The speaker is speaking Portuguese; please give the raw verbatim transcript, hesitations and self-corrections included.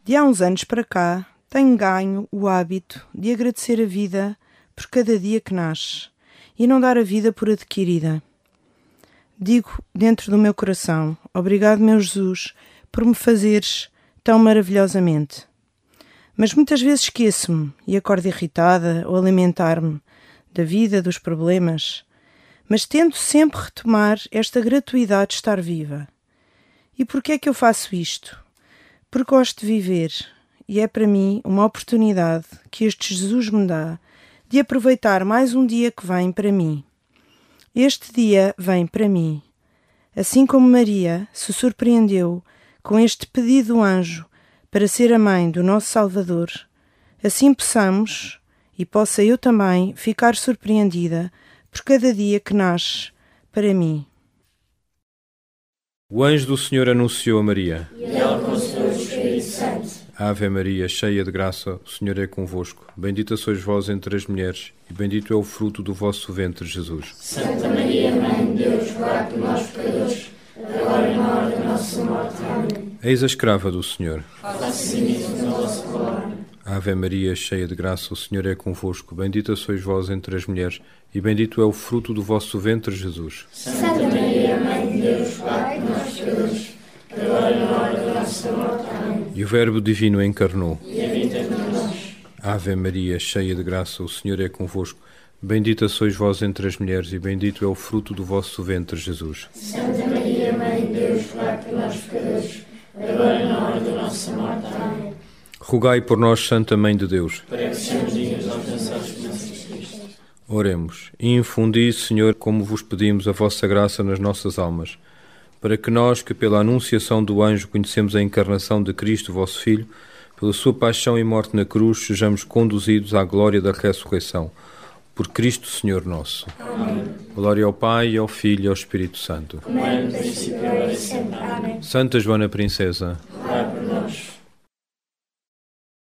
De há uns anos para cá, tenho ganho o hábito de agradecer a vida por cada dia que nasce e não dar a vida por adquirida. Digo dentro do meu coração, obrigado, meu Jesus, por me fazeres tão maravilhosamente. Mas muitas vezes esqueço-me e acordo irritada ou alimentar-me da vida, dos problemas, mas tento sempre retomar esta gratuidade de estar viva. E porquê é que eu faço isto? Porque gosto de viver e é para mim uma oportunidade que este Jesus me dá de aproveitar mais um dia que vem para mim. Este dia vem para mim. Assim como Maria se surpreendeu com este pedido do anjo para ser a mãe do nosso Salvador, assim possamos, e possa eu também, ficar surpreendida por cada dia que nasce para mim. O anjo do Senhor anunciou a Maria. E ela concebeu o Espírito Santo. Ave Maria, cheia de graça, o Senhor é convosco. Bendita sois vós entre as mulheres, e bendito é o fruto do vosso ventre, Jesus. Santa Maria, Mãe de Deus, rogai por nós, pecadores, agora e na hora da nossa morte. Amém. Eis a escrava do Senhor. Faça-se nisso na vossa palavra. Ave Maria, cheia de graça, o Senhor é convosco. Bendita sois vós entre as mulheres, e bendito é o fruto do vosso ventre, Jesus. Santa Maria, Mãe de Deus, rogai por nós, pecadores, agora e na hora da nossa morte. Amém. E o Verbo Divino encarnou. E habita entre nós. Ave Maria, cheia de graça, o Senhor é convosco. Bendita sois vós entre as mulheres, e bendito é o fruto do vosso ventre, Jesus. Santa Maria, Mãe de Deus, rogai por nós, pecadores, agora e na hora da nossa morte. Amém. Rogai por nós, Santa Mãe de Deus. Para que sejamos dignos de alcançar as bênçãos de Cristo. Oremos. E infundi, Senhor, como vos pedimos, a vossa graça nas nossas almas, para que nós, que pela anunciação do anjo conhecemos a encarnação de Cristo, vosso Filho, pela sua paixão e morte na cruz, sejamos conduzidos à glória da ressurreição. Por Cristo, Senhor nosso. Amém. Glória ao Pai, ao Filho e ao Espírito Santo. Como é no princípio, agora e sempre. Amém. Santa Joana Princesa,